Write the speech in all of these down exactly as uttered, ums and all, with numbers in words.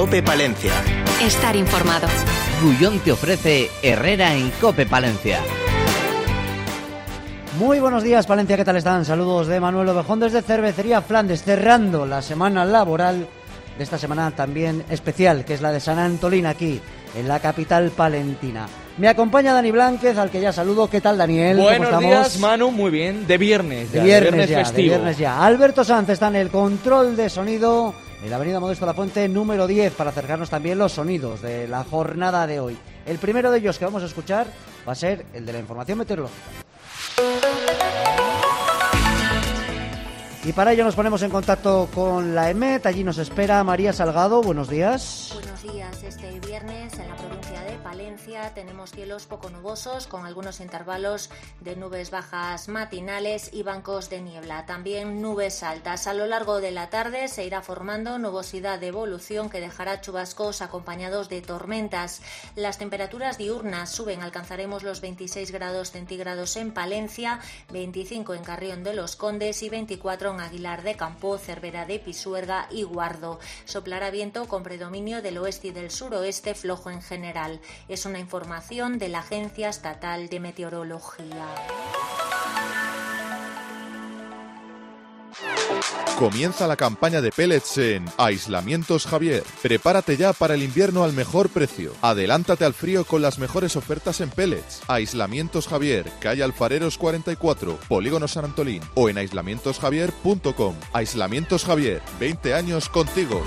COPE Palencia. Estar informado. Gullón te ofrece Herrera en COPE Palencia. Muy buenos días, Palencia, ¿qué tal están? Saludos de Manuel Ovejón desde Cervecería Flandes, cerrando la semana laboral de esta semana también especial, que es la de San Antolín, aquí en la capital palentina. Me acompaña Dani Blánquez, al que ya saludo. ¿Qué tal, Daniel? Buenos ¿Cómo días, Manu, muy bien. De viernes, ya, de viernes, de viernes ya, festivo. de viernes ya. Alberto Sanz está en el control de sonido en la avenida Modesto La Fuente número diez, para acercarnos también los sonidos de la jornada de hoy. El primero de ellos que vamos a escuchar va a ser el de la información meteorológica. Y para ello nos ponemos en contacto con la EMET. Allí nos espera María Salgado. Buenos días. Buenos días. Este viernes en la provincia de Palencia tenemos cielos poco nubosos con algunos intervalos de nubes bajas matinales y bancos de niebla. También nubes altas. A lo largo de la tarde se irá formando nubosidad de evolución que dejará chubascos acompañados de tormentas. Las temperaturas diurnas suben. Alcanzaremos los veintiséis grados centígrados en Palencia, veinticinco en Carrión de los Condes y veinticuatro en Aguilar de Campo, Cervera de Pisuerga y Guardo. Soplará viento con predominio del oeste y del suroeste, flojo en general. Es una información de la Agencia Estatal de Meteorología. Comienza la campaña de pellets en Aislamientos Javier. Prepárate ya para el invierno al mejor precio. Adelántate al frío con las mejores ofertas en pellets. Aislamientos Javier, calle Alfareros cuarenta y cuatro, Polígono San Antolín, o en aislamientos javier punto com. Aislamientos Javier, veinte años contigo.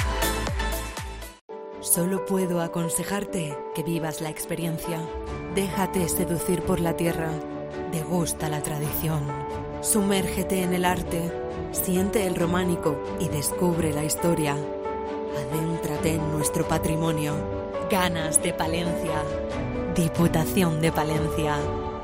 Solo puedo aconsejarte que vivas la experiencia. Déjate seducir por la tierra. Degusta la tradición. Sumérgete en el arte. Siente el románico y descubre la historia. Adéntrate en nuestro patrimonio. Ganas de Palencia. Diputación de Palencia.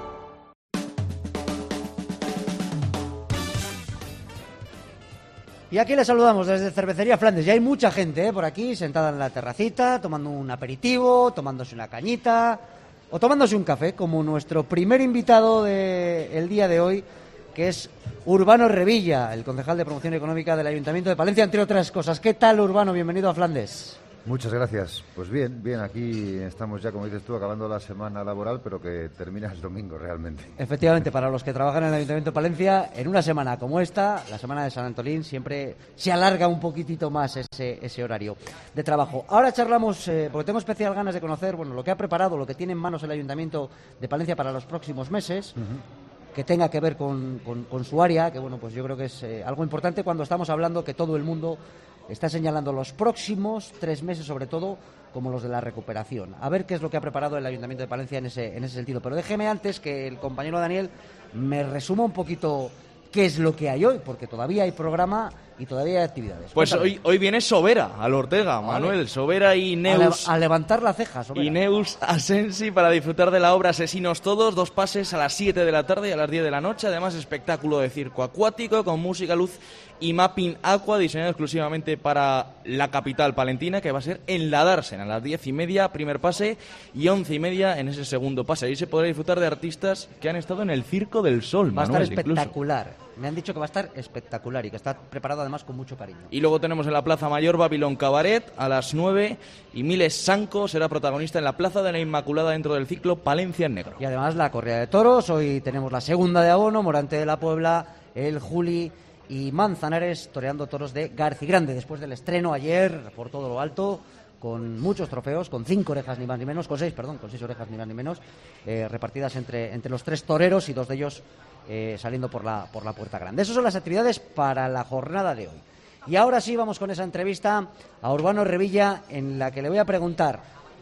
Y aquí les saludamos desde Cervecería Flandes. Ya hay mucha gente ¿eh? por aquí, sentada en la terracita, tomando un aperitivo, tomándose una cañita o tomándose un café, como nuestro primer invitado del día de hoy, que es Urbano Revilla, el concejal de Promoción Económica del Ayuntamiento de Palencia, entre otras cosas. ¿Qué tal, Urbano? Bienvenido a Flandes. Muchas gracias. Pues bien, bien, aquí estamos ya, como dices tú, acabando la semana laboral, pero que termina el domingo realmente. Efectivamente, para los que trabajan en el Ayuntamiento de Palencia, en una semana como esta, la semana de San Antolín, siempre se alarga un poquitito más ese, ese horario de trabajo. Ahora charlamos, eh, porque tengo especial ganas de conocer bueno, lo que ha preparado, lo que tiene en manos el Ayuntamiento de Palencia para los próximos meses. Uh-huh. Que tenga que ver con, con, con su área, que bueno, pues yo creo que es eh, algo importante cuando estamos hablando que todo el mundo está señalando los próximos tres meses, sobre todo, como los de la recuperación. A ver qué es lo que ha preparado el Ayuntamiento de Palencia en ese, en ese sentido. Pero déjeme antes que el compañero Daniel me resuma un poquito qué es lo que hay hoy, porque todavía hay programa y todavía hay actividades. Pues hoy, hoy viene Sobera al Ortega, Manuel. Vale. Sobera y Neus. A, le, a levantar la ceja, Sobera. Y Neus Asensi para disfrutar de la obra Asesinos Todos. Dos pases a las siete de la tarde y a las diez de la noche. Además, espectáculo de circo acuático con música, luz y mapping aqua, diseñado exclusivamente para la capital palentina, que va a ser en la Darsen a las diez y media, primer pase, y once y media en ese segundo pase. Ahí se podrá disfrutar de artistas que han estado en el Circo del Sol, Va Manuel, a estar espectacular. Incluso. Me han dicho que va a estar espectacular y que está preparado además con mucho cariño. Y luego tenemos en la Plaza Mayor Babilón Cabaret a las nueve, y Miles Sanco será protagonista en la Plaza de la Inmaculada dentro del ciclo Palencia en Negro. Y además la corrida de toros, hoy tenemos la segunda de abono, Morante de la Puebla, el Juli y Manzanares toreando toros de Garcigrande, después del estreno ayer por todo lo alto, con muchos trofeos, con cinco orejas ni más ni menos, con seis, perdón, con seis orejas ni más ni menos, eh, repartidas entre, entre los tres toreros y dos de ellos eh, saliendo por la, por la puerta grande. Esas son las actividades para la jornada de hoy. Y ahora sí vamos con esa entrevista a Urbano Revilla, en la que le voy a preguntar,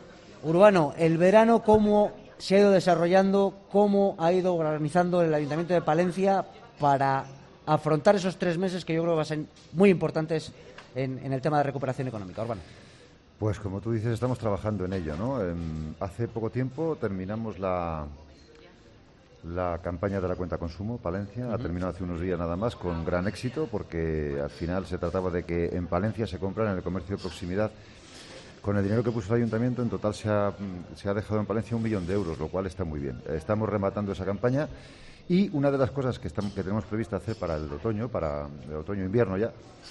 Urbano, el verano cómo se ha ido desarrollando, cómo ha ido organizando el Ayuntamiento de Palencia para afrontar esos tres meses que yo creo que van a ser muy importantes en, en el tema de recuperación económica. Urbano. Pues como tú dices, estamos trabajando en ello, ¿no? Eh, hace poco tiempo terminamos la, la campaña de la cuenta consumo, Palencia, uh-huh. ha terminado hace unos días nada más, con gran éxito, porque al final se trataba de que en Palencia se compran en el comercio de proximidad. Con el dinero que puso el Ayuntamiento, en total se ha, se ha dejado en Palencia un millón de euros, lo cual está muy bien. Estamos rematando esa campaña y una de las cosas que, estamos, que tenemos prevista hacer para el otoño, para el otoño-invierno ya,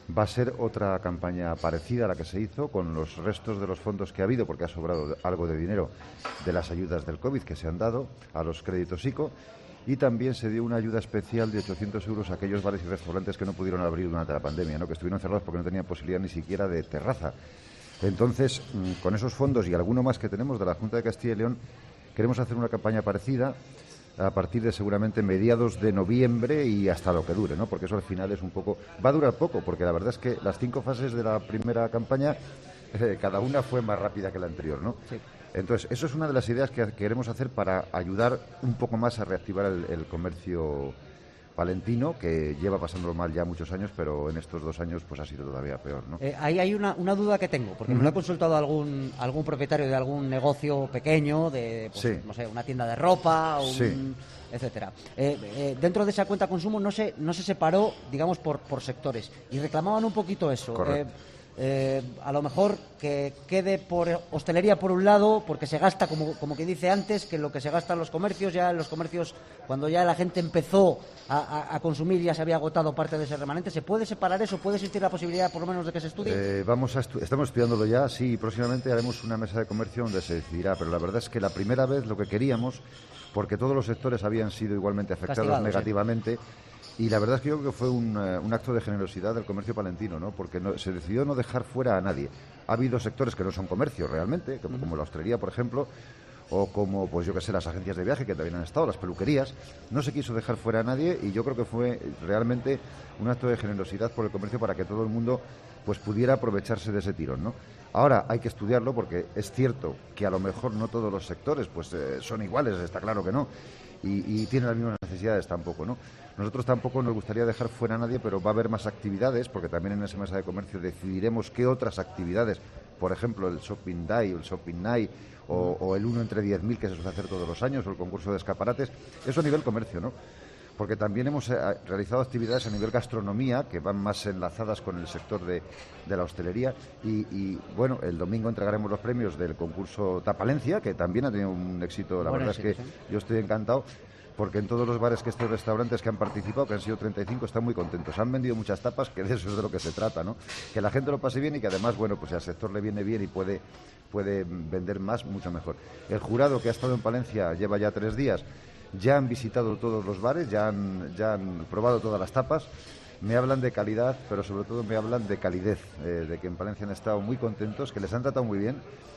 Va a ser otra campaña parecida a la que se hizo, con los restos de los fondos que ha habido, porque ha sobrado algo de dinero de las ayudas del COVID que se han dado a los créditos ICO, y también se dio una ayuda especial de ochocientos euros a aquellos bares y restaurantes que no pudieron abrir durante la pandemia, ¿no? Que estuvieron cerrados porque no tenían posibilidad ni siquiera de terraza. Entonces, con esos fondos y alguno más que tenemos de la Junta de Castilla y León, queremos hacer una campaña parecida a partir de seguramente mediados de noviembre y hasta lo que dure, ¿no? Porque eso al final es un poco... Va a durar poco, porque la verdad es que las cinco fases de la primera campaña, eh, cada una fue más rápida que la anterior, ¿no? Sí. Entonces, eso es una de las ideas que queremos hacer para ayudar un poco más a reactivar el, el comercio palentino, que lleva pasándolo mal ya muchos años, pero en estos dos años pues ha sido todavía peor, ¿no? Eh, ahí hay una, una duda que tengo, porque uh-huh. me lo he consultado a algún, algún propietario de algún negocio pequeño, de pues, sí. no sé, una tienda de ropa, un, sí. etcétera. Eh, eh, dentro de esa cuenta consumo no se, no se separó, digamos, por, por sectores, y reclamaban un poquito eso. Correcto. Eh, Eh, a lo mejor que quede por hostelería por un lado, porque se gasta, como, como quien dice antes, que lo que se gasta en los comercios, ya en los comercios, cuando ya la gente empezó a, a, a consumir, ya se había agotado parte de ese remanente. ¿Se puede separar eso? ¿Puede existir la posibilidad, por lo menos, de que se estudie? Eh, vamos a estu- estamos estudiándolo ya, sí, próximamente haremos una mesa de comercio donde se decidirá, pero la verdad es que la primera vez lo que queríamos, porque todos los sectores habían sido igualmente afectados Castigados, negativamente, sí. Y la verdad es que yo creo que fue un, uh, un acto de generosidad del comercio palentino, ¿no? Porque no, se decidió no dejar fuera a nadie. Ha habido sectores que no son comercio realmente, como, como la hostelería, por ejemplo, o como, pues yo qué sé, las agencias de viaje que también han estado, las peluquerías. No se quiso dejar fuera a nadie y yo creo que fue realmente un acto de generosidad por el comercio para que todo el mundo pues pudiera aprovecharse de ese tirón, ¿no? Ahora hay que estudiarlo porque es cierto que a lo mejor no todos los sectores pues eh, son iguales, está claro que no, y, y tienen las mismas necesidades tampoco, ¿no? Nosotros tampoco nos gustaría dejar fuera a nadie, pero va a haber más actividades, porque también en esa mesa de comercio decidiremos qué otras actividades, por ejemplo, el Shopping Day o el Shopping Night, o, o el uno entre diez mil que se suele hacer todos los años, o el concurso de escaparates, eso a nivel comercio, ¿no? Porque también hemos eh, realizado actividades a nivel gastronomía que van más enlazadas con el sector de, de la hostelería y, y, bueno, el domingo entregaremos los premios del concurso Tapalencia, que también ha tenido un éxito, la bueno, verdad sí, es que sí. Yo estoy encantado, porque en todos los bares que estos restaurantes que han participado, que han sido treinta y cinco, están muy contentos. Han vendido muchas tapas, que de eso es de lo que se trata, ¿no? Que la gente lo pase bien y que además, bueno, pues al sector le viene bien y puede, puede vender más, mucho mejor. El jurado que ha estado en Palencia lleva ya tres días, ya han visitado todos los bares, ya han, ya han probado todas las tapas. Me hablan de calidad, pero sobre todo me hablan de calidez, eh, de que en Palencia han estado muy contentos, que les han tratado muy bien.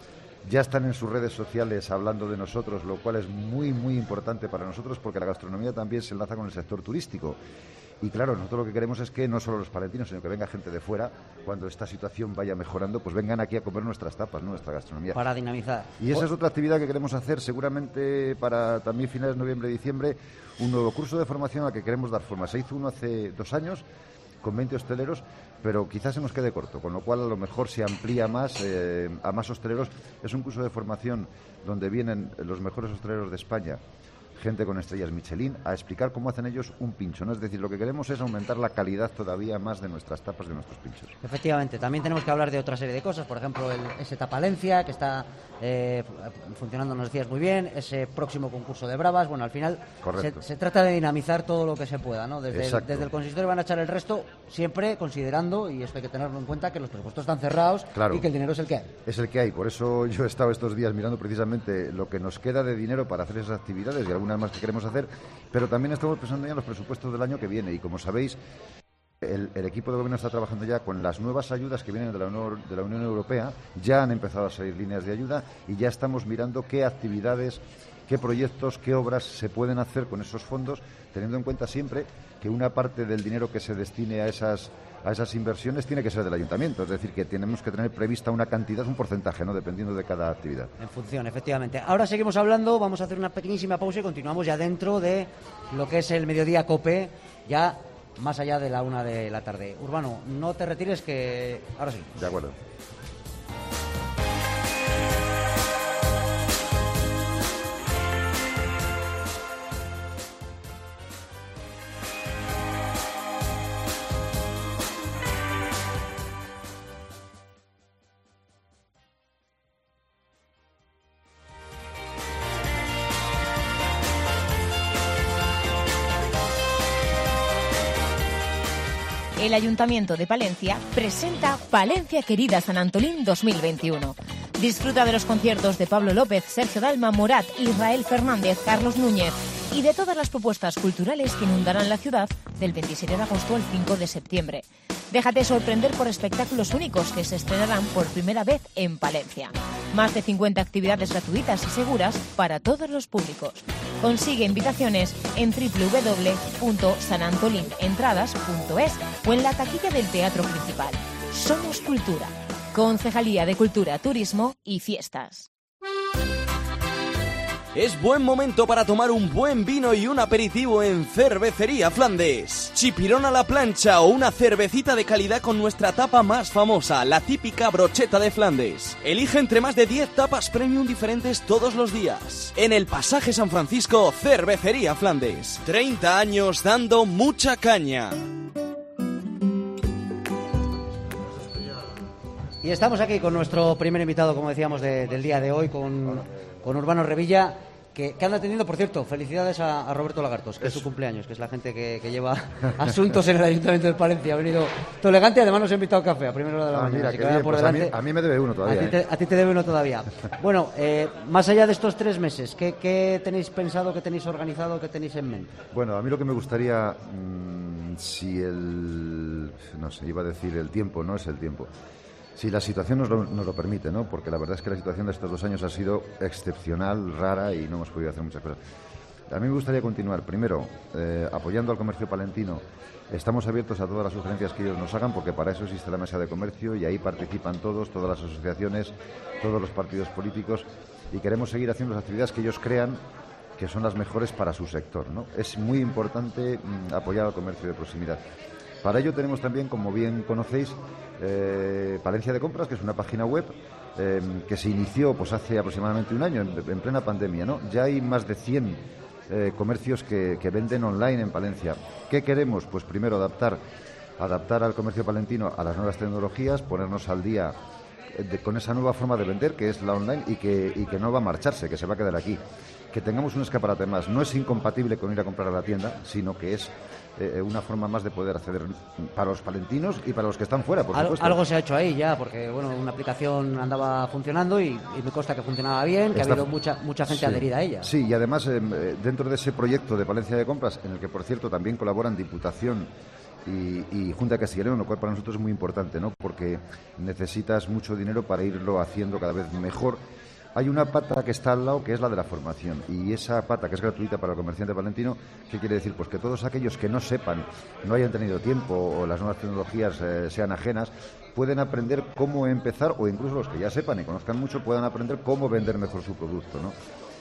Ya están en sus redes sociales hablando de nosotros, lo cual es muy, muy importante para nosotros porque la gastronomía también se enlaza con el sector turístico. Y claro, nosotros lo que queremos es que no solo los palentinos, sino que venga gente de fuera, cuando esta situación vaya mejorando, pues vengan aquí a comer nuestras tapas, ¿no? Nuestra gastronomía. Para dinamizar. Y esa es otra actividad que queremos hacer, seguramente para también finales de noviembre y diciembre, un nuevo curso de formación al que queremos dar forma. Se hizo uno hace dos años, con veinte hosteleros, pero quizás se nos quede corto, con lo cual a lo mejor se amplía más eh, a más hosteleros. Es un curso de formación donde vienen los mejores hosteleros de España, gente con estrellas Michelin, a explicar cómo hacen ellos un pincho, ¿no? Es decir, lo que queremos es aumentar la calidad todavía más de nuestras tapas, de nuestros pinchos. Efectivamente, también tenemos que hablar de otra serie de cosas, por ejemplo, el, ese Tapalencia, que está eh, funcionando, nos decías muy bien, ese próximo concurso de bravas. Bueno, al final se, se trata de dinamizar todo lo que se pueda, ¿no? Desde el, desde el consistorio van a echar el resto, siempre considerando, y esto hay que tenerlo en cuenta, que los presupuestos están cerrados, claro, y que el dinero es el que hay. Es el que hay, por eso yo he estado estos días mirando precisamente lo que nos queda de dinero para hacer esas actividades y algunas más que queremos hacer, pero también estamos pensando ya en los presupuestos del año que viene y como sabéis, el, el equipo de gobierno está trabajando ya con las nuevas ayudas que vienen de la, Unión, de la Unión Europea. Ya han empezado a salir líneas de ayuda y ya estamos mirando qué actividades, qué proyectos, qué obras se pueden hacer con esos fondos, teniendo en cuenta siempre que una parte del dinero que se destine a esas a esas inversiones tiene que ser del ayuntamiento, es decir, que tenemos que tener prevista una cantidad, un porcentaje, ¿no? Dependiendo de cada actividad. En función, efectivamente. Ahora seguimos hablando, vamos a hacer una pequeñísima pausa y continuamos ya dentro de lo que es el Mediodía COPE, ya más allá de la una de la tarde. Urbano, no te retires, que ahora sí. De acuerdo. El Ayuntamiento de Palencia presenta Palencia Querida San Antolín dos mil veintiuno. Disfruta de los conciertos de Pablo López, Sergio Dalma, Morat, Israel Fernández, Carlos Núñez y de todas las propuestas culturales que inundarán la ciudad del veintisiete de agosto al cinco de septiembre. Déjate sorprender por espectáculos únicos que se estrenarán por primera vez en Palencia. Más de cincuenta actividades gratuitas y seguras para todos los públicos. Consigue invitaciones en doble u doble u doble u punto san antolín entradas punto es o en la taquilla del teatro principal. Somos Cultura. Concejalía de Cultura, Turismo y Fiestas. Es buen momento para tomar un buen vino y un aperitivo en Cervecería Flandes. Chipirón a la plancha o una cervecita de calidad con nuestra tapa más famosa, la típica brocheta de Flandes. Elige entre más de diez tapas premium diferentes todos los días. En el Pasaje San Francisco, Cervecería Flandes. treinta años dando mucha caña. Y estamos aquí con nuestro primer invitado, como decíamos, de, del día de hoy, con, con Urbano Revilla, que, que anda teniendo, por cierto, felicidades a, a Roberto Lagartos, que es su cumpleaños, que es la gente que, que lleva asuntos en el Ayuntamiento de Palencia. Ha venido todo elegante y además nos ha invitado a café a primera hora de la Ah, mañana. mira, así qué que vaya bien, por pues a, mí, delante. a mí me debe uno todavía. A ti te, ¿eh? a ti te debe uno todavía. Bueno, eh, más allá de estos tres meses, ¿qué, ¿qué tenéis pensado, qué tenéis organizado, qué tenéis en mente? Bueno, a mí lo que me gustaría, mmm, si el... no sé, iba a decir el tiempo, no es el tiempo. Si la situación nos lo, nos lo permite, ¿no? Porque la verdad es que la situación de estos dos años ha sido excepcional, rara y no hemos podido hacer muchas cosas. A mí me gustaría continuar, primero, eh, apoyando al comercio palentino. Estamos abiertos a todas las sugerencias que ellos nos hagan, porque para eso existe la mesa de comercio y ahí participan todos, todas las asociaciones, todos los partidos políticos, y queremos seguir haciendo las actividades que ellos crean que son las mejores para su sector, ¿no? Es muy importante mm, apoyar al comercio de proximidad. Para ello tenemos también, como bien conocéis, eh, Palencia de Compras, que es una página web eh, que se inició pues hace aproximadamente un año, en, en plena pandemia, ¿no? Ya hay más de cien eh, comercios que, que venden online en Palencia. ¿Qué queremos? Pues primero adaptar, adaptar al comercio palentino a las nuevas tecnologías, ponernos al día de, con esa nueva forma de vender, que es la online, y que, y que no va a marcharse, que se va a quedar aquí. Que tengamos un escaparate más. No es incompatible con ir a comprar a la tienda, sino que es eh, una forma más de poder acceder para los palentinos y para los que están fuera, por Al, supuesto. algo se ha hecho ahí ya, porque bueno, una aplicación andaba funcionando y, y me consta que funcionaba bien, que Está, ha habido mucha mucha gente sí, adherida a ella. Sí, y además eh, dentro de ese proyecto de Palencia de Compras, en el que por cierto también colaboran Diputación y, y Junta de Castilla y León, lo cual para nosotros es muy importante, ¿no? Porque necesitas mucho dinero para irlo haciendo cada vez mejor. Hay una pata que está al lado, que es la de la formación, y esa pata, que es gratuita para el comerciante palentino, ¿qué quiere decir? Pues que todos aquellos que no sepan, no hayan tenido tiempo o las nuevas tecnologías eh, sean ajenas, pueden aprender cómo empezar, o incluso los que ya sepan y conozcan mucho puedan aprender cómo vender mejor su producto, ¿no?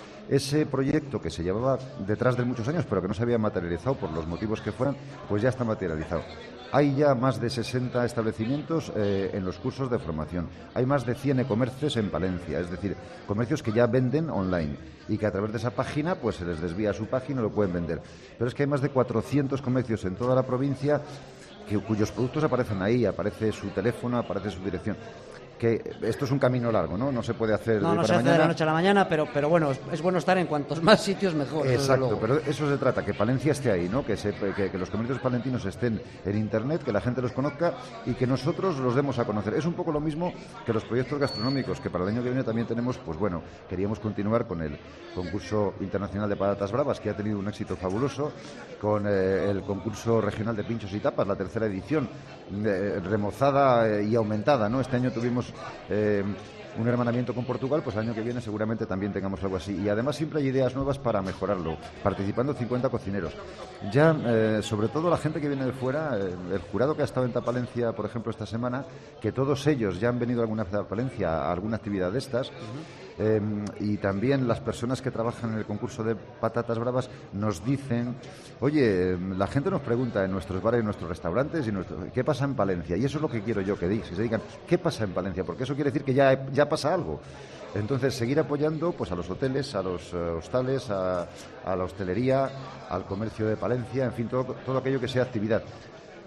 Ese proyecto que se llevaba detrás de muchos años, pero que no se había materializado por los motivos que fueran, pues ya está materializado. Hay ya más de sesenta establecimientos eh, en los cursos de formación. Hay más de cien e-comercios en Palencia, es decir, comercios que ya venden online y que a través de esa página pues se les desvía a su página y lo pueden vender. Pero es que hay más de cuatrocientos comercios en toda la provincia que, cuyos productos aparecen ahí, aparece su teléfono, aparece su dirección. Que esto es un camino largo, ¿no? No se puede hacer No, de no hoy se para hace de mañana. la noche a la mañana, pero, pero bueno, es, es bueno estar en cuantos más sitios mejor. desde Exacto, luego. pero eso se trata, que Palencia esté ahí, ¿no? Que, se, que, que los comercios palentinos estén en Internet, que la gente los conozca y que nosotros los demos a conocer. Es un poco lo mismo que los proyectos gastronómicos, que para el año que viene también tenemos, pues bueno, queríamos continuar con el concurso internacional de patatas bravas, que ha tenido un éxito fabuloso, con eh, el concurso regional de pinchos y tapas, la tercera edición, eh, remozada eh, y aumentada, ¿no? Este año tuvimos... Eh, un hermanamiento con Portugal, pues el año que viene seguramente también tengamos algo así. Y además siempre hay ideas nuevas para mejorarlo, participando cincuenta cocineros. Ya, eh, sobre todo la gente que viene de fuera, eh, el jurado que ha estado en Tapalencia, por ejemplo, esta semana, que todos ellos ya han venido alguna vez a Palencia a alguna actividad de estas, uh-huh. eh, y también las personas que trabajan en el concurso de patatas bravas nos dicen, oye, la gente nos pregunta en nuestros bares y en nuestros restaurantes, y nuestro, ¿qué pasa en Palencia? Y eso es lo que quiero yo que digan, que se digan, ¿qué pasa en Palencia? Porque eso quiere decir que ya, ya pasa algo. Entonces, seguir apoyando pues a los hoteles, a los uh, hostales, a, a la hostelería, al comercio de Palencia, en fin, todo, todo aquello que sea actividad.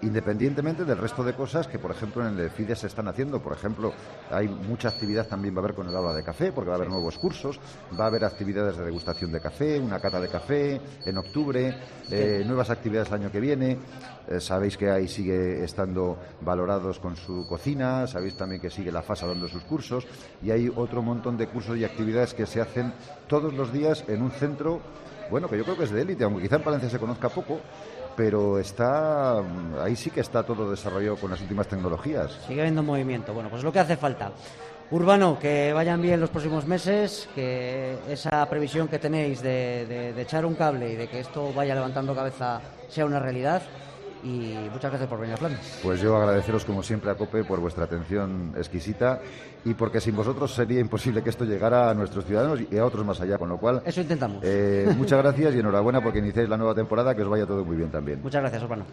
independientemente del resto de cosas que, por ejemplo, en el FIDE se están haciendo. Por ejemplo, hay mucha actividad también va a haber con el aula de café, porque va a haber nuevos cursos, va a haber actividades de degustación de café, una cata de café en octubre, eh, nuevas actividades el año que viene. Eh, sabéis que ahí sigue estando Valorados con su cocina, sabéis también que sigue La Fasa dando sus cursos, y hay otro montón de cursos y actividades que se hacen todos los días en un centro, bueno, que yo creo que es de élite, aunque quizá en Palencia se conozca poco, pero está ahí sí que está todo desarrollado con las últimas tecnologías. Sigue habiendo movimiento. Bueno, pues lo que hace falta. Urbano, que vayan bien los próximos meses, que esa previsión que tenéis de, de, de echar un cable y de que esto vaya levantando cabeza sea una realidad. Y muchas gracias por venir a Flandes. Pues yo agradeceros como siempre a COPE por vuestra atención exquisita, y porque sin vosotros sería imposible que esto llegara a nuestros ciudadanos y a otros más allá, con lo cual... Eso intentamos. Eh, muchas gracias y enhorabuena porque iniciáis la nueva temporada, que os vaya todo muy bien también. Muchas gracias, Urbano.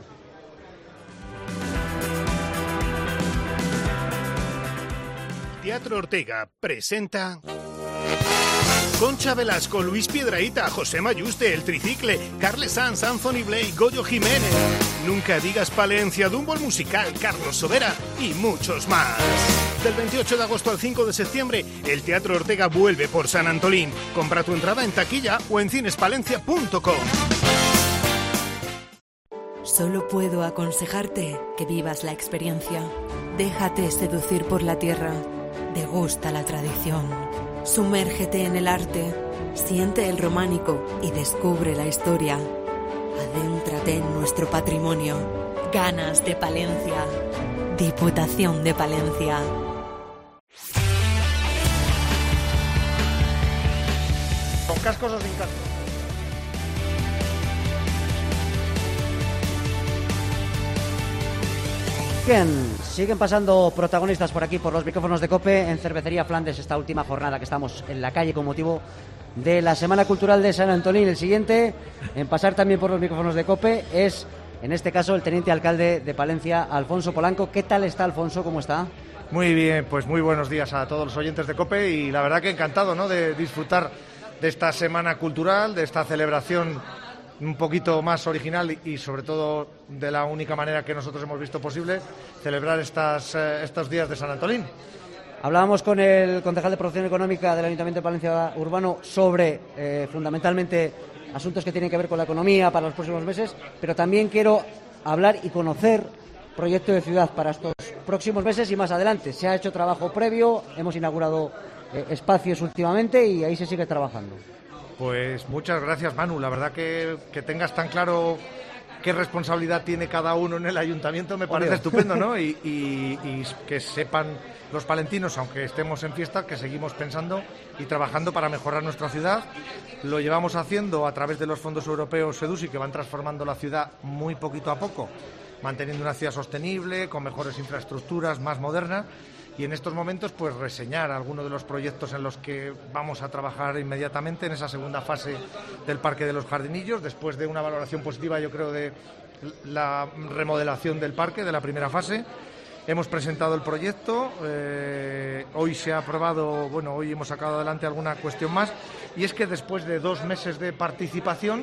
Teatro Ortega presenta... Concha Velasco, Luis Piedrahita, José Mayuste, El Tricicle, Carles Sanz, Anthony Blake, Goyo Jiménez, Nunca Digas Palencia, Dumbo el Musical, Carlos Sobera y muchos más. Del veintiocho de agosto al cinco de septiembre, el Teatro Ortega vuelve por San Antolín. Compra tu entrada en taquilla o en cinespalencia punto com. Solo puedo aconsejarte que vivas la experiencia. Déjate seducir por la tierra. Degusta la tradición. Sumérgete en el arte, siente el románico y descubre la historia. Adéntrate en nuestro patrimonio. Ganas de Palencia. Diputación de Palencia. ¿Con cascos o sin cascos? Bien, siguen pasando protagonistas por aquí, por los micrófonos de COPE, en Cervecería Flandes, esta última jornada que estamos en la calle con motivo de la Semana Cultural de San Antolín. El siguiente en pasar también por los micrófonos de COPE es, en este caso, el teniente alcalde de Palencia, Alfonso Polanco. ¿Qué tal está, Alfonso? ¿Cómo está? Muy bien, pues muy buenos días a todos los oyentes de COPE, y la verdad que encantado, ¿no?, de disfrutar de esta Semana Cultural, de esta celebración un poquito más original y, y sobre todo de la única manera que nosotros hemos visto posible, celebrar estas, eh, estos días de San Antolín. Hablábamos con el concejal de Promoción Económica del Ayuntamiento de Palencia Urbano sobre eh, fundamentalmente asuntos que tienen que ver con la economía para los próximos meses, pero también quiero hablar y conocer proyecto de ciudad para estos próximos meses y más adelante. Se ha hecho trabajo previo, hemos inaugurado eh, espacios últimamente y ahí se sigue trabajando. Pues muchas gracias, Manu. La verdad que, que tengas tan claro qué responsabilidad tiene cada uno en el ayuntamiento me parece estupendo, ¿no? Y, y, y que sepan los palentinos, aunque estemos en fiesta, que seguimos pensando y trabajando para mejorar nuestra ciudad. Lo llevamos haciendo a través de los fondos europeos SEDUSI, que van transformando la ciudad muy poquito a poco, manteniendo una ciudad sostenible, con mejores infraestructuras, más moderna. Y en estos momentos, pues reseñar algunos de los proyectos en los que vamos a trabajar inmediatamente en esa segunda fase del Parque de los Jardinillos, después de una valoración positiva, yo creo, de la remodelación del parque de la primera fase. Hemos presentado el proyecto, eh, hoy se ha aprobado, bueno, hoy hemos sacado adelante alguna cuestión más, y es que después de dos meses de participación,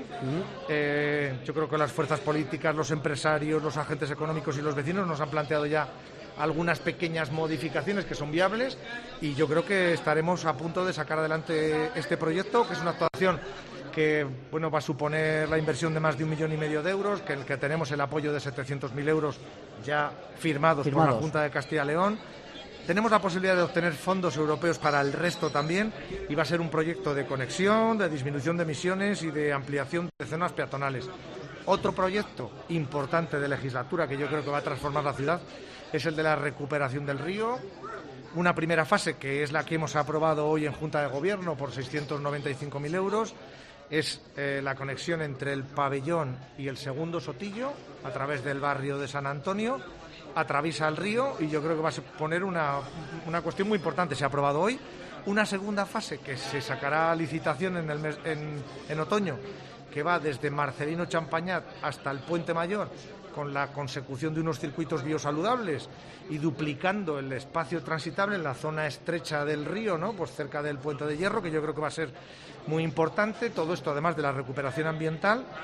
eh, yo creo que las fuerzas políticas, los empresarios, los agentes económicos y los vecinos nos han planteado ya algunas pequeñas modificaciones que son viables, y yo creo que estaremos a punto de sacar adelante este proyecto, que es una actuación que, bueno, va a suponer la inversión de más de un millón y medio de euros, que el que tenemos el apoyo de setecientos mil euros ya firmados, firmados por la Junta de Castilla y León. Tenemos la posibilidad de obtener fondos europeos para el resto también, y va a ser un proyecto de conexión, de disminución de emisiones y de ampliación de zonas peatonales. Otro proyecto importante de legislatura que yo creo que va a transformar la ciudad es el de la recuperación del río. Una primera fase, que es la que hemos aprobado hoy en Junta de Gobierno por seiscientos noventa y cinco mil euros, es eh, la conexión entre el Pabellón y el Segundo Sotillo a través del barrio de San Antonio. Atraviesa el río y yo creo que va a suponer una, una cuestión muy importante. Se ha aprobado hoy una segunda fase que se sacará a licitación en, el mes, en, en otoño, que va desde Marcelino Champañat hasta el Puente Mayor, con la consecución de unos circuitos biosaludables y duplicando el espacio transitable en la zona estrecha del río, ¿no?, pues cerca del Puente de Hierro, que yo creo que va a ser muy importante. Todo esto, además de la recuperación ambiental.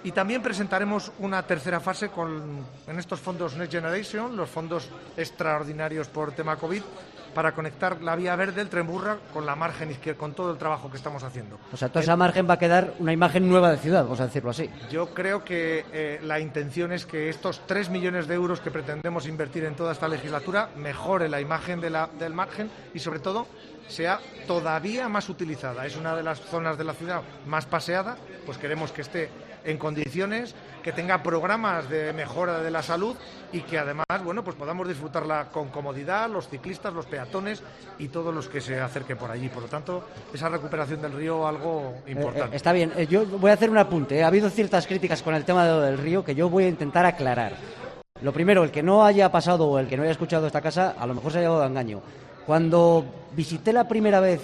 Y también presentaremos una tercera fase con, en estos fondos Next Generation, los fondos extraordinarios por tema COVID, para conectar la vía verde, el Tren Burra, con la margen izquierda, con todo el trabajo que estamos haciendo. O sea, toda esa margen va a quedar una imagen nueva de ciudad, vamos a decirlo así. Yo creo que eh, la intención es que estos tres millones de euros que pretendemos invertir en toda esta legislatura mejore la imagen de la, del margen y, sobre todo, sea todavía más utilizada. Es una de las zonas de la ciudad más paseada, pues queremos que esté en condiciones, que tenga programas de mejora de la salud y que además, bueno, pues podamos disfrutarla con comodidad, los ciclistas, los peatones y todos los que se acerquen por allí. Por lo tanto, esa recuperación del río algo importante. Eh, eh, está bien, eh, yo voy a hacer un apunte. ¿eh? Ha habido ciertas críticas con el tema de lo del río que yo voy a intentar aclarar. Lo primero, el que no haya pasado o el que no haya escuchado esta casa, a lo mejor se ha llevado a engaño. Cuando visité la primera vez,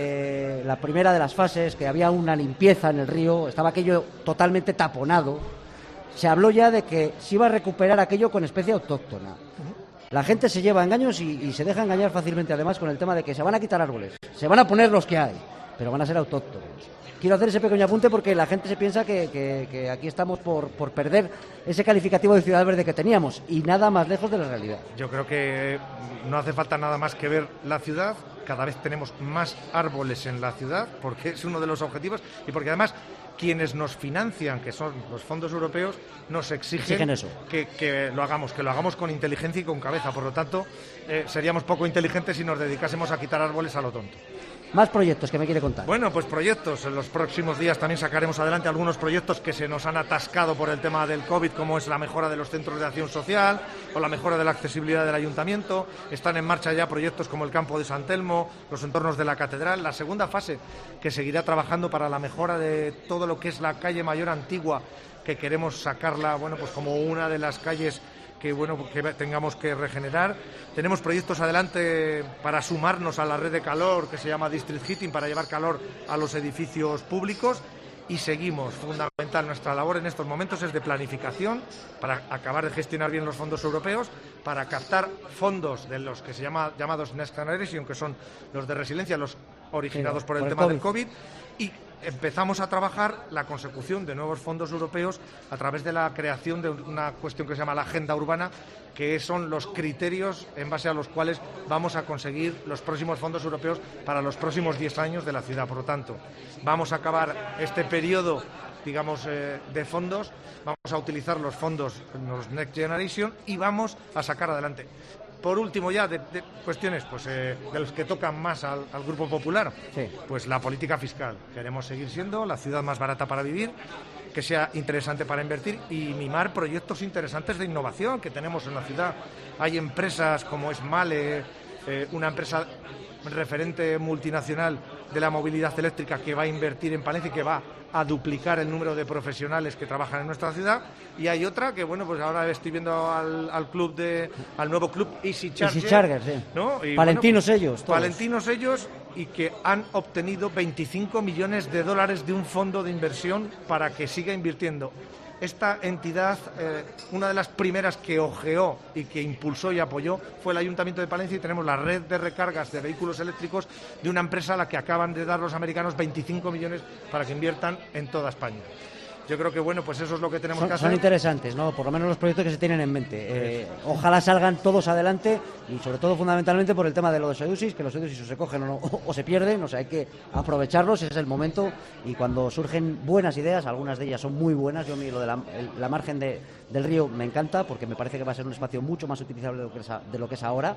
eh, la primera de las fases, que había una limpieza en el río, estaba aquello totalmente taponado, se habló ya de que se iba a recuperar aquello con especie autóctona. La gente se lleva a engaños y, y se deja engañar fácilmente, además, con el tema de que se van a quitar árboles, se van a poner los que hay, pero van a ser autóctonos. Quiero hacer ese pequeño apunte porque la gente se piensa que, que, que aquí estamos por, por perder ese calificativo de ciudad verde que teníamos y nada más lejos de la realidad. Yo creo que no hace falta nada más que ver la ciudad. Cada vez tenemos más árboles en la ciudad porque es uno de los objetivos y porque además quienes nos financian, que son los fondos europeos, nos exigen, exigen eso. Que, que lo hagamos, que lo hagamos con inteligencia y con cabeza. Por lo tanto, eh, seríamos poco inteligentes si nos dedicásemos a quitar árboles a lo tonto. Más proyectos que me quiere contar. Bueno, pues proyectos. En los próximos días también sacaremos adelante algunos proyectos que se nos han atascado por el tema del COVID, como es la mejora de los centros de acción social o la mejora de la accesibilidad del ayuntamiento. Están en marcha ya proyectos como el campo de San Telmo, los entornos de la catedral. La segunda fase, que seguirá trabajando para la mejora de todo lo que es la calle Mayor Antigua, que queremos sacarla, bueno, pues como una de las calles que bueno que tengamos que regenerar. Tenemos proyectos adelante para sumarnos a la red de calor que se llama District Heating, para llevar calor a los edificios públicos, y seguimos. Fundamental nuestra labor en estos momentos es de planificación para acabar de gestionar bien los fondos europeos, para captar fondos de los que se llama llamados Next Generation, que son los de resiliencia, los originados sí, por el por tema el del COVID, y empezamos a trabajar la consecución de nuevos fondos europeos a través de la creación de una cuestión que se llama la Agenda Urbana, que son los criterios en base a los cuales vamos a conseguir los próximos fondos europeos para los próximos diez años de la ciudad. Por lo tanto, vamos a acabar este periodo, digamos, eh, de fondos, vamos a utilizar los fondos, los Next Generation, y vamos a sacar adelante. Por último, ya, de, de cuestiones pues eh, de los que tocan más al, al Grupo Popular, sí. Pues la política fiscal. Queremos seguir siendo la ciudad más barata para vivir, que sea interesante para invertir y mimar proyectos interesantes de innovación que tenemos en la ciudad. Hay empresas como es Male, eh, una empresa referente multinacional de la movilidad eléctrica, que va a invertir en Palencia y que va a duplicar el número de profesionales que trabajan en nuestra ciudad. Y hay otra que, bueno, pues ahora estoy viendo al, al club de al nuevo club Easy Charger, Easy Charger, sí. ¿no? Y, Palentinos bueno, ellos, todos. Palentinos ellos, y que han obtenido veinticinco millones de dólares de un fondo de inversión para que siga invirtiendo. Esta entidad, eh, una de las primeras que ojeó y que impulsó y apoyó fue el Ayuntamiento de Palencia, y tenemos la red de recargas de vehículos eléctricos de una empresa a la que acaban de dar los americanos veinticinco millones para que inviertan en toda España. Yo creo que, bueno, pues eso es lo que tenemos son, que hacer. Son interesantes, ¿no? Por lo menos los proyectos que se tienen en mente. Eh, ojalá salgan todos adelante, y sobre todo fundamentalmente por el tema de los EUSIS, que los EUSIS o se cogen o, no, o, o se pierden, o sea, hay que aprovecharlos, ese es el momento, y cuando surgen buenas ideas, algunas de ellas son muy buenas. Yo a mí lo de la, el, la margen de, del río me encanta, porque me parece que va a ser un espacio mucho más utilizable de lo que es, a, de lo que es ahora.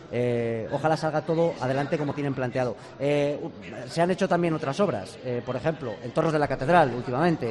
Eh, ojalá salga todo adelante como tienen planteado. Eh, se han hecho también otras obras, eh, por ejemplo, entornos de la catedral últimamente.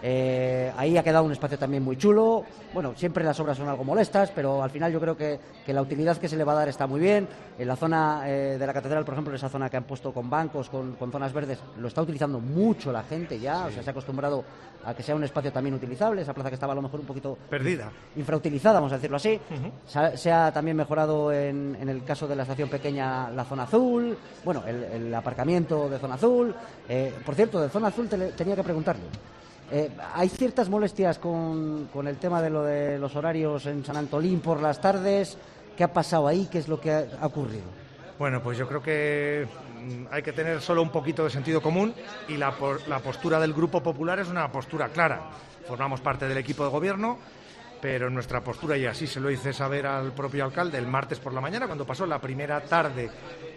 Eh, ahí ha quedado un espacio también muy chulo. Bueno, siempre las obras son algo molestas, pero al final yo creo que, que la utilidad que se le va a dar está muy bien. En la zona eh, de la catedral, por ejemplo, esa zona que han puesto con bancos, con, con zonas verdes, lo está utilizando mucho la gente ya, sí. O sea, se ha acostumbrado a que sea un espacio también utilizable. Esa plaza que estaba a lo mejor un poquito perdida, infrautilizada, vamos a decirlo así. Uh-huh. se, ha, se ha también mejorado en, en el caso de la estación pequeña la zona azul, bueno, el, el aparcamiento de zona azul. Eh, por cierto, de zona azul te, tenía que preguntarle. Eh, hay ciertas molestias con, con el tema de lo de los horarios en San Antolín por las tardes. ¿Qué ha pasado ahí? ¿Qué es lo que ha, ha ocurrido? Bueno, pues yo creo que hay que tener solo un poquito de sentido común y la, la postura del Grupo Popular es una postura clara. Formamos parte del equipo de gobierno, pero nuestra postura, y así se lo hice saber al propio alcalde el martes por la mañana, cuando pasó la primera tarde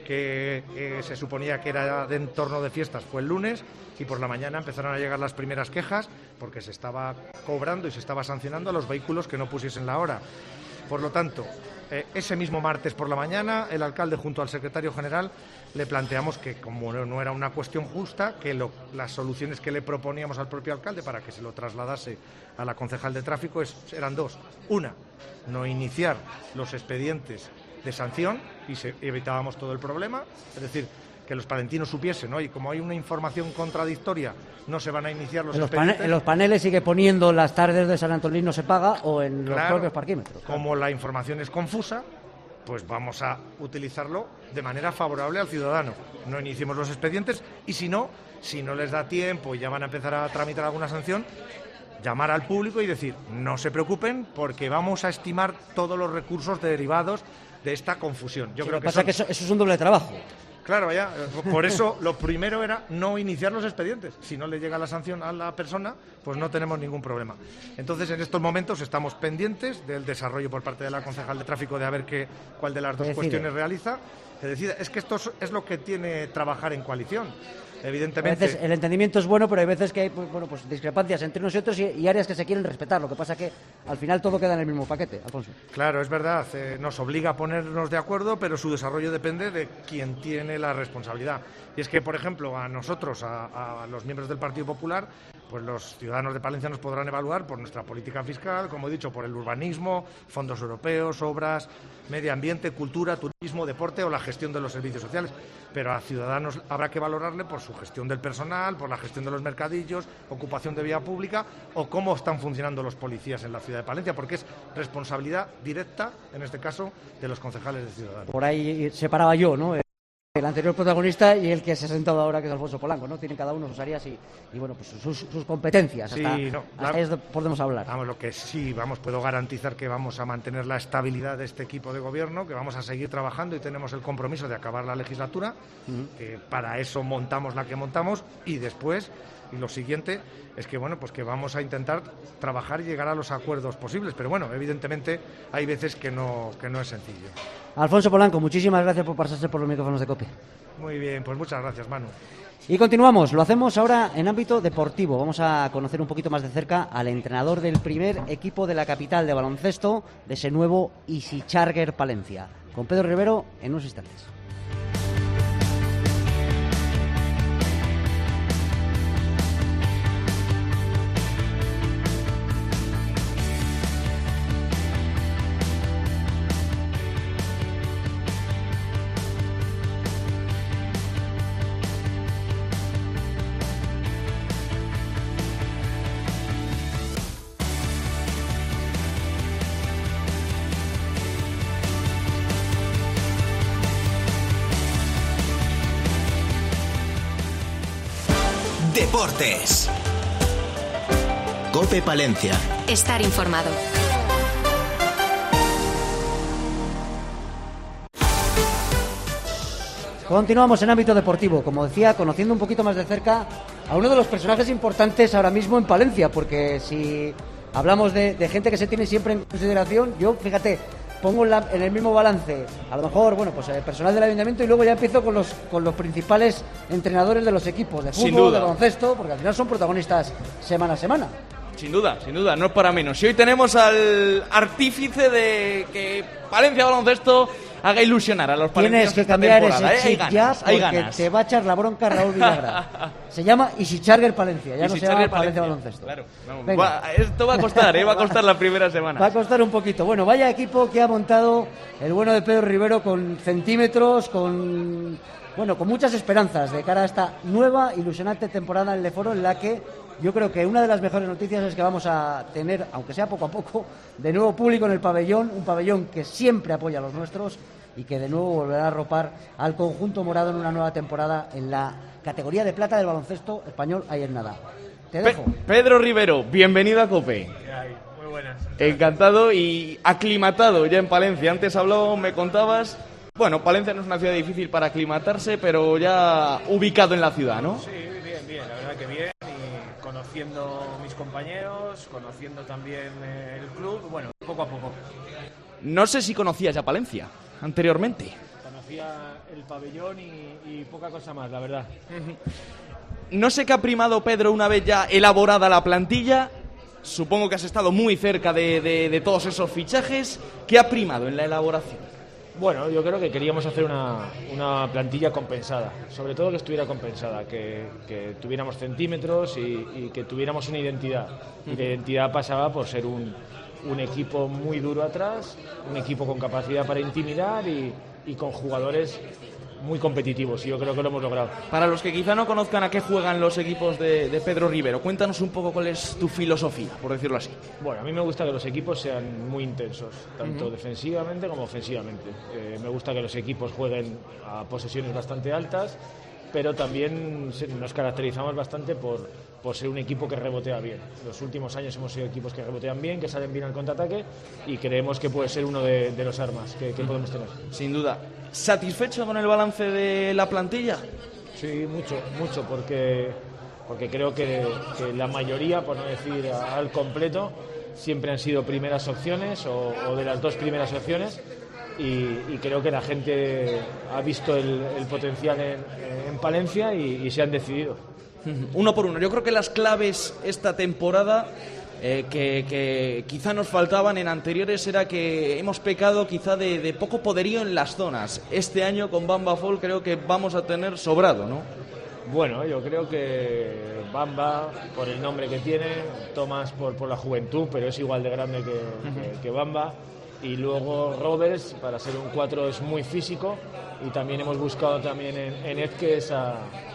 que eh, se suponía que era de entorno de fiestas, fue el lunes, y por la mañana empezaron a llegar las primeras quejas porque se estaba cobrando y se estaba sancionando a los vehículos que no pusiesen la hora. Por lo tanto, eh, ese mismo martes por la mañana, el alcalde junto al secretario general le planteamos que, como no era una cuestión justa, que lo, las soluciones que le proponíamos al propio alcalde para que se lo trasladase a la concejal de tráfico es, eran dos. Una, no iniciar los expedientes de sanción y se, evitábamos todo el problema, es decir, que los palentinos supiesen, ¿no? Y como hay una información contradictoria, no se van a iniciar los en los expedientes. Pane, en los paneles sigue poniendo las tardes de San Antolín no se paga, o en los Claro, propios parquímetros. Claro. Como la información es confusa, pues vamos a utilizarlo de manera favorable al ciudadano. No iniciemos los expedientes y si no, si no les da tiempo y ya van a empezar a tramitar alguna sanción, llamar al público y decir, no se preocupen porque vamos a estimar todos los recursos derivados de esta confusión. Yo Sí, creo lo que que pasa son... es que eso, eso es un doble trabajo. Claro, vaya, por eso lo primero era no iniciar los expedientes. Si no le llega la sanción a la persona, pues no tenemos ningún problema. Entonces, en estos momentos estamos pendientes del desarrollo por parte de la concejal de tráfico de a ver qué, cuál de las dos cuestiones realiza. Que decida. Es que esto es lo que tiene trabajar en coalición. Evidentemente. A veces el entendimiento es bueno, pero hay veces que hay pues, bueno, pues discrepancias entre unos y otros y, y áreas que se quieren respetar. Lo que pasa es que al final todo queda en el mismo paquete, Alfonso. Claro, es verdad. Eh, nos obliga a ponernos de acuerdo, pero su desarrollo depende de quien tiene la responsabilidad. Y es que, por ejemplo, a nosotros, a, a los miembros del Partido Popular, pues los ciudadanos de Palencia nos podrán evaluar por nuestra política fiscal, como he dicho, por el urbanismo, fondos europeos, obras, medio ambiente, cultura, turismo, deporte o la gestión de los servicios sociales. Pero a Ciudadanos habrá que valorarle por su gestión del personal, por la gestión de los mercadillos, ocupación de vía pública o cómo están funcionando los policías en la ciudad de Palencia, porque es responsabilidad directa, en este caso, de los concejales de Ciudadanos. Por ahí separaba yo, ¿no? El anterior protagonista y el que se ha sentado ahora, que es Alfonso Polanco, ¿no? Tienen cada uno sus áreas y, y bueno, pues sus, sus competencias. Sí, hasta, no, hasta la, ahí es donde podemos hablar. Vamos, lo que sí, vamos, puedo garantizar que vamos a mantener la estabilidad de este equipo de gobierno, que vamos a seguir trabajando y tenemos el compromiso de acabar la legislatura, uh-huh. que para eso montamos la que montamos y después, y lo siguiente es que, bueno, pues que vamos a intentar trabajar y llegar a los acuerdos posibles, pero bueno, evidentemente hay veces que no, que no es sencillo. Alfonso Polanco, muchísimas gracias por pasarse por los micrófonos de COPE. Muy bien, pues muchas gracias, Manu. Y continuamos, lo hacemos ahora en ámbito deportivo. Vamos a conocer un poquito más de cerca al entrenador del primer equipo de la capital de baloncesto, de ese nuevo Easy Charger Palencia. Con Pedro Rivero en unos instantes. Deportes. COPE Palencia. Estar informado. Continuamos en ámbito deportivo, como decía, conociendo un poquito más de cerca a uno de los personajes importantes ahora mismo en Palencia, porque si hablamos de, de gente que se tiene siempre en consideración, yo, fíjate, pongo en, la, en el mismo balance, a lo mejor, bueno, pues el personal del ayuntamiento y luego ya empiezo con los con los principales entrenadores de los equipos de fútbol, de baloncesto, porque al final son protagonistas semana a semana. Sin duda, sin duda, no es para menos. Y hoy tenemos al artífice de que Palencia Baloncesto haga ilusionar a los palentinos. Tienes que cambiar temporada, ese ¿eh? chip ya, porque ganas. te va a echar la bronca Raúl Villagra. Se llama Easy Charger Palencia, ya Easy no se llama Charger Palencia Palencia. Baloncesto. Claro, va, esto va a costar, ¿eh? Va a costar la primera semana. Va a costar un poquito. Bueno, vaya equipo que ha montado el bueno de Pedro Rivero con centímetros, con bueno, con muchas esperanzas de cara a esta nueva ilusionante temporada en el Leforo, en la que yo creo que una de las mejores noticias es que vamos a tener, aunque sea poco a poco, de nuevo público en el pabellón, un pabellón que siempre apoya a los nuestros y que de nuevo volverá a arropar al conjunto morado en una nueva temporada en la categoría de plata del baloncesto español. Ahí en nada. Te dejo. Pe- Pedro Rivero, bienvenido a COPE. Muy buenas. Encantado y aclimatado ya en Palencia. Antes habló, me contabas, Bueno, Palencia no es una ciudad difícil para aclimatarse, pero ya ubicado en la ciudad, ¿no? Sí, bien, bien, la verdad que bien, y conociendo mis compañeros, conociendo también el club, bueno, poco a poco. No sé si conocías ya Palencia anteriormente. Conocía el pabellón y, y poca cosa más, la verdad. No sé qué ha primado, Pedro, una vez ya elaborada la plantilla. Supongo que has estado muy cerca de, de, de todos esos fichajes. ¿Qué ha primado en la elaboración? Bueno, yo creo que queríamos hacer una, una plantilla compensada, sobre todo que estuviera compensada, que, que tuviéramos centímetros y, y que tuviéramos una identidad. Y la identidad pasaba por ser un, un equipo muy duro atrás, un equipo con capacidad para intimidar y, y con jugadores muy competitivos, y yo creo que lo hemos logrado. Para los que quizá no conozcan a qué juegan los equipos de, de Pedro Rivero, cuéntanos un poco cuál es tu filosofía, por decirlo así. Bueno, a mí me gusta que los equipos sean muy intensos, tanto Uh-huh. defensivamente como ofensivamente. Eh, me gusta que los equipos jueguen a posesiones bastante altas, pero también se- nos caracterizamos bastante por, por ser un equipo que rebotea bien. Los últimos años hemos sido equipos que rebotean bien, que salen bien al contraataque, y creemos que puede ser uno de, de los armas que, que podemos tener. Sin duda. ¿Satisfecho con el balance de la plantilla? Sí, mucho, mucho, porque, porque creo que, que la mayoría, por no decir a- al completo, siempre han sido primeras opciones o, o de las dos primeras opciones, y, y creo que la gente ha visto el, el potencial en, en Palencia y, y se han decidido. Uno por uno. Yo creo que las claves esta temporada eh, que, que quizá nos faltaban en anteriores era que hemos pecado quizá de, de poco poderío en las zonas. Este año con Bamba Fall creo que vamos a tener sobrado, ¿no? Bueno, yo creo que Bamba, por el nombre que tiene, Tomás por, por la juventud, pero es igual de grande que, que, que Bamba. Y luego Roberts, para ser un cuatro, es muy físico, y también hemos buscado también en, en Ezque esa,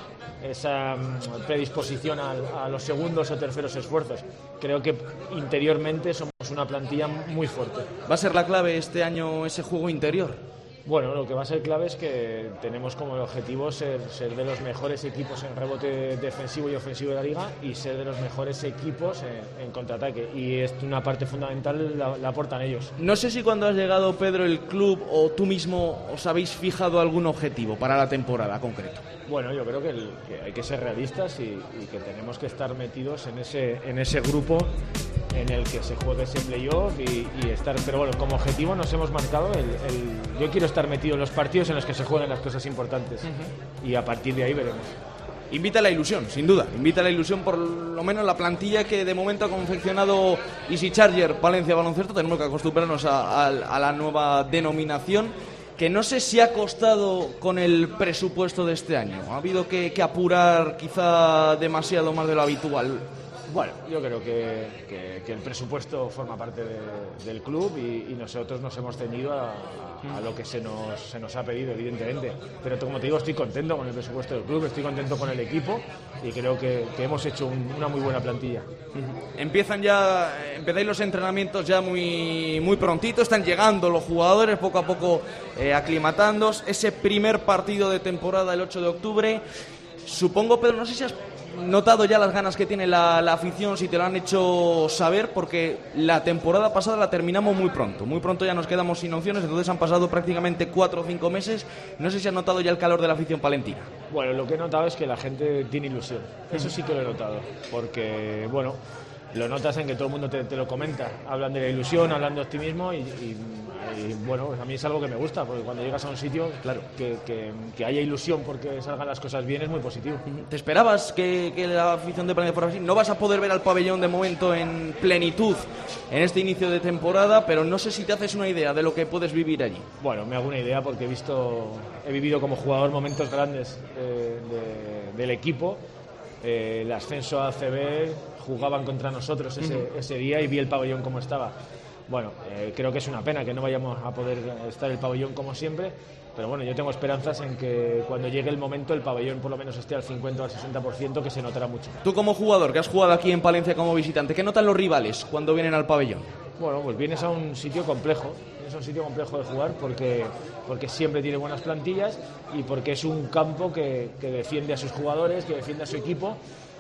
esa mm, predisposición al- a los segundos o terceros esfuerzos. Creo que interiormente somos una plantilla muy fuerte. ¿Va a ser la clave este año ese juego interior? Bueno, lo que va a ser clave es que tenemos como objetivo ser, ser de los mejores equipos en rebote defensivo y ofensivo de la liga, y ser de los mejores equipos en, en contraataque. Y es una parte fundamental, la, la aportan ellos. No sé si cuando has llegado, Pedro, el club o tú mismo os habéis fijado algún objetivo para la temporada concreto. Bueno, yo creo que, el- que hay que ser realistas y, y que tenemos que estar metidos en ese, en ese grupo en el que se juegue ese playoff y, y estar. Pero bueno, como objetivo nos hemos marcado el, el- yo quiero estar metido en los partidos en los que se jueguen las cosas importantes, y a partir de ahí veremos. Invita a la ilusión, sin duda. Invita a la ilusión, por lo menos la plantilla que de momento ha confeccionado Easy Charger Palencia Baloncesto. Tenemos que acostumbrarnos a, a- a la nueva denominación, que no sé si ha costado con el presupuesto de este año. Ha habido que, que apurar quizá demasiado más de lo habitual. Bueno, yo creo que, que- que el presupuesto forma parte de- del club, y, y nosotros nos hemos ceñido a, a- a lo que se nos, se nos ha pedido, evidentemente. Pero como te digo, estoy contento con el presupuesto del club, estoy contento con el equipo, y creo que, que hemos hecho un- una muy buena plantilla. Empiezan ya, empezáis los entrenamientos ya muy, muy prontito, están llegando los jugadores poco a poco eh, aclimatándose. Ese primer partido de temporada el ocho de octubre, supongo, Pedro, no sé si has notado ya las ganas que tiene la, la afición, si te lo han hecho saber, porque la temporada pasada la terminamos muy pronto, muy pronto ya nos quedamos sin opciones, entonces han pasado prácticamente cuatro o cinco meses. No sé si has notado ya el calor de la afición palentina. Bueno, lo que he notado es que la gente tiene ilusión. Eso sí que lo he notado. Porque, bueno, lo notas en que todo el mundo te, te lo comenta. Hablan de la ilusión, hablan de optimismo, y, y- y, bueno, a mí es algo que me gusta, porque cuando llegas a un sitio, claro, que, que- que haya ilusión porque salgan las cosas bien es muy positivo. ¿Te esperabas que, que la afición de Palencia fuera así? No vas a poder ver al pabellón de momento en plenitud en este inicio de temporada, pero no sé si te haces una idea de lo que puedes vivir allí. Bueno, me hago una idea porque he visto, he vivido como jugador momentos grandes eh, de- del equipo. Eh, el ascenso a A C B, jugaban contra nosotros ese, Ujú. ese día, y vi el pabellón como estaba. Bueno, eh, creo que es una pena que no vayamos a poder estar el pabellón como siempre, pero bueno, yo tengo esperanzas en que cuando llegue el momento el pabellón por lo menos esté al cincuenta o al sesenta por ciento, que se notará mucho. Tú como jugador que has jugado aquí en Palencia como visitante, ¿qué notan los rivales cuando vienen al pabellón? Bueno, pues vienes a un sitio complejo, vienes a un sitio complejo de jugar porque, porque siempre tiene buenas plantillas, y porque es un campo que, que defiende a sus jugadores, que defiende a su equipo,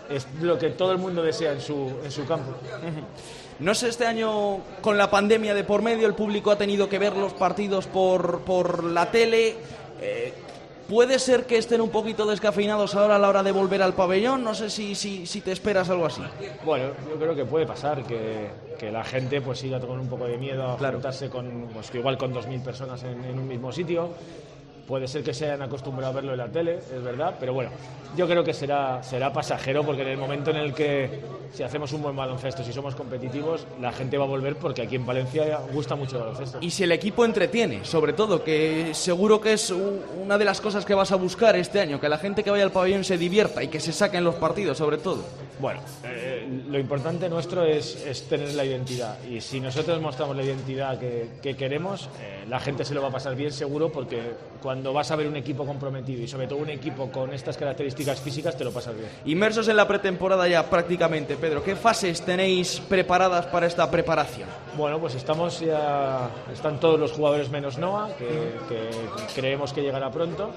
es lo que todo el mundo desea en su, en su campo. No sé, este año con la pandemia de por medio el público ha tenido que ver los partidos por, por la tele. Eh, ¿Puede ser que estén un poquito descafeinados ahora a la hora de volver al pabellón? No sé si, si, si te esperas algo así. Bueno, yo creo que puede pasar que, que la gente pues siga con un poco de miedo a claro. juntarse con, pues, que igual con dos mil personas en, en un mismo sitio. Puede ser que se hayan acostumbrado a verlo en la tele, es verdad, pero bueno, yo creo que será, será pasajero, porque en el momento en el que, si hacemos un buen baloncesto, si somos competitivos, la gente va a volver, porque aquí en Palencia gusta mucho el baloncesto. Y si el equipo entretiene, sobre todo, que seguro que es una de las cosas que vas a buscar este año, que la gente que vaya al pabellón se divierta y que se saquen los partidos, sobre todo. Bueno, eh, lo importante nuestro es, es tener la identidad, y si nosotros mostramos la identidad que, que queremos, eh, la gente se lo va a pasar bien seguro, porque cuando vas a ver un equipo comprometido y sobre todo un equipo con estas características físicas, te lo pasas bien. Inmersos en la pretemporada ya prácticamente, Pedro, ¿qué fases tenéis preparadas para esta preparación? Bueno, pues estamos ya, están todos los jugadores menos Noah, que, que creemos que llegará pronto.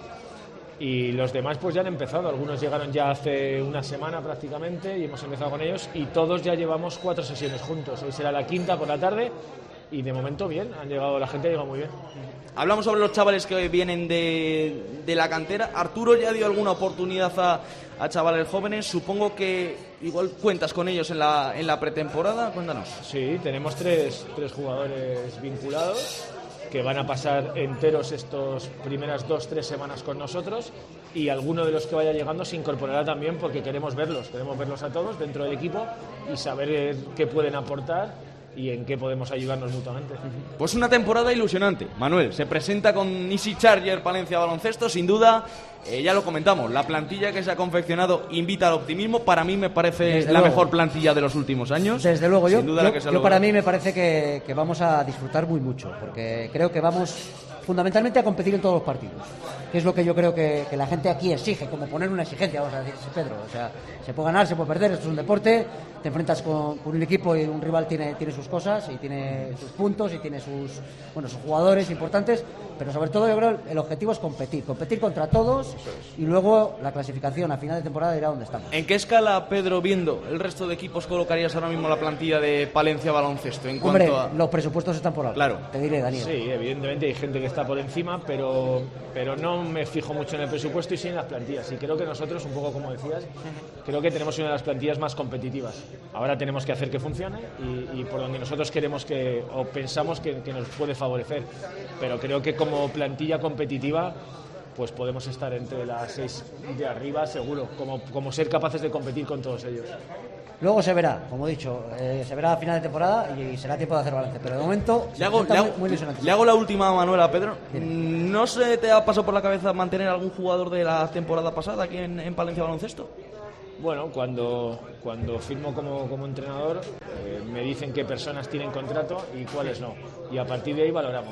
Y los demás pues ya han empezado, algunos llegaron ya hace una semana prácticamente y hemos empezado con ellos y todos ya llevamos cuatro sesiones juntos. Hoy será la quinta por la tarde y de momento bien, han llegado, la gente ha llegado muy bien. Hablamos sobre los chavales que vienen de, de la cantera. Arturo ya dio alguna oportunidad a, a chavales jóvenes, supongo que igual cuentas con ellos en la, en la pretemporada, cuéntanos. Sí, tenemos tres, tres jugadores vinculados que van a pasar enteros estos primeras dos, tres semanas con nosotros y alguno de los que vaya llegando se incorporará también porque queremos verlos, queremos verlos a todos dentro del equipo y saber qué pueden aportar y en qué podemos ayudarnos mutuamente. Pues una temporada ilusionante, Manuel. Se presenta con Easy Charger Palencia Baloncesto, sin duda, eh, ya lo comentamos, la plantilla que se ha confeccionado invita al optimismo. Para mí me parece Desde la luego. mejor plantilla de los últimos años. Desde luego, yo, sin duda yo, la que se ha yo para logrado. mí me parece que, que vamos a disfrutar muy mucho, porque creo que vamos fundamentalmente a competir en todos los partidos, que es lo que yo creo que, que la gente aquí exige, como poner una exigencia, vamos a decir, Pedro, o sea, se puede ganar, se puede perder, esto es un deporte, te enfrentas con, con un equipo y un rival tiene, tiene sus cosas y tiene sus puntos y tiene sus, bueno, sus jugadores importantes, pero sobre todo yo creo el objetivo es competir, competir contra todos y luego la clasificación a final de temporada irá donde estamos. ¿En qué escala, Pedro, viendo el resto de equipos, colocarías ahora mismo la plantilla de Palencia Baloncesto? En Hombre, cuanto a... los presupuestos están por alto, claro. Te diré, Daniel. Sí, evidentemente hay gente que está por encima, pero, pero no me fijo mucho en el presupuesto y sí en las plantillas. Y creo que nosotros, un poco como decías, creo que tenemos una de las plantillas más competitivas. Ahora tenemos que hacer que funcione y, y por donde nosotros queremos que, o pensamos que, que nos puede favorecer. Pero creo que como plantilla competitiva, pues podemos estar entre las seis de arriba, seguro, como, como ser capaces de competir con todos ellos. Luego se verá, como he dicho, eh, se verá a final de temporada y será tiempo de hacer balance. Pero de momento Le hago, se le, hago, muy, muy ilusionante. le hago la última, Manuel, a Pedro. ¿No se te ha pasado por la cabeza mantener algún jugador de la temporada pasada aquí en, en Palencia Baloncesto? Bueno, cuando, cuando firmo como, como entrenador eh, me dicen qué personas tienen contrato y cuáles no. Y a partir de ahí valoramos.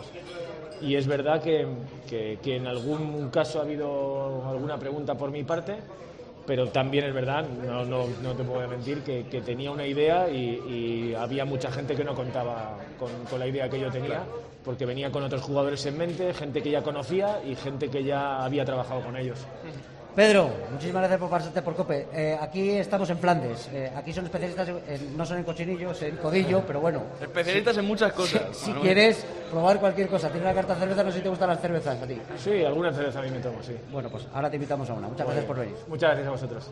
Y es verdad que, que, que en algún caso ha habido alguna pregunta por mi parte, pero también es verdad, no, no, no te puedo mentir, que, que tenía una idea y, y había mucha gente que no contaba con, con la idea que yo tenía, porque venía con otros jugadores en mente, gente que ya conocía y gente que ya había trabajado con ellos. Pedro, muchísimas gracias por pasarte por COPE. Eh, aquí estamos en Flandes. Eh, aquí son especialistas, en, en, no son en cochinillos, en codillo, pero bueno. Especialistas si, en muchas cosas. Si, si quieres probar cualquier cosa, tienes una carta de cerveza, no sé si te gustan las cervezas a ti. Sí, alguna cerveza a mí me tomo, sí. Bueno, pues ahora te invitamos a una. Muchas gracias por venir. Muchas gracias a vosotros.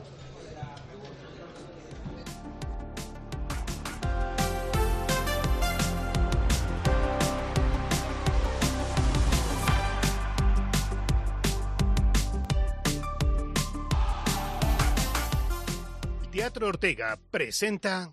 Teatro Ortega presenta...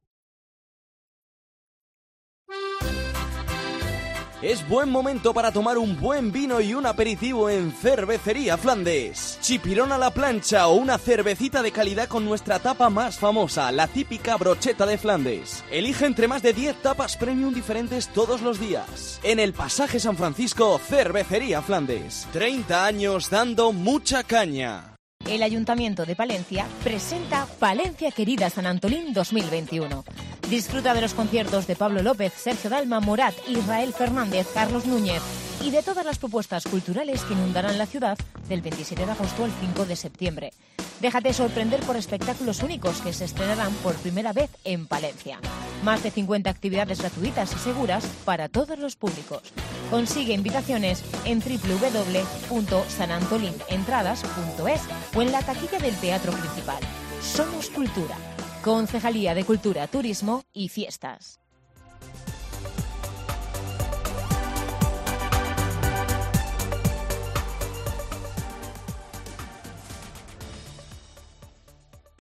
Es buen momento para tomar un buen vino y un aperitivo en Cervecería Flandes. Chipirón a la plancha o una cervecita de calidad con nuestra tapa más famosa, la típica brocheta de Flandes. Elige entre más de diez tapas premium diferentes todos los días. En el Pasaje San Francisco, Cervecería Flandes. treinta años dando mucha caña. El Ayuntamiento de Palencia presenta Palencia Querida San Antolín dos mil veintiuno. Disfruta de los conciertos de Pablo López, Sergio Dalma, Morat, Israel Fernández, Carlos Núñez y de todas las propuestas culturales que inundarán la ciudad del veintisiete de agosto al cinco de septiembre. Déjate sorprender por espectáculos únicos que se estrenarán por primera vez en Palencia. Más de cincuenta actividades gratuitas y seguras para todos los públicos. Consigue invitaciones en doble u doble u doble u punto san antolín entradas punto es o en la taquilla del teatro principal. Somos Cultura. Concejalía de Cultura, Turismo y Fiestas.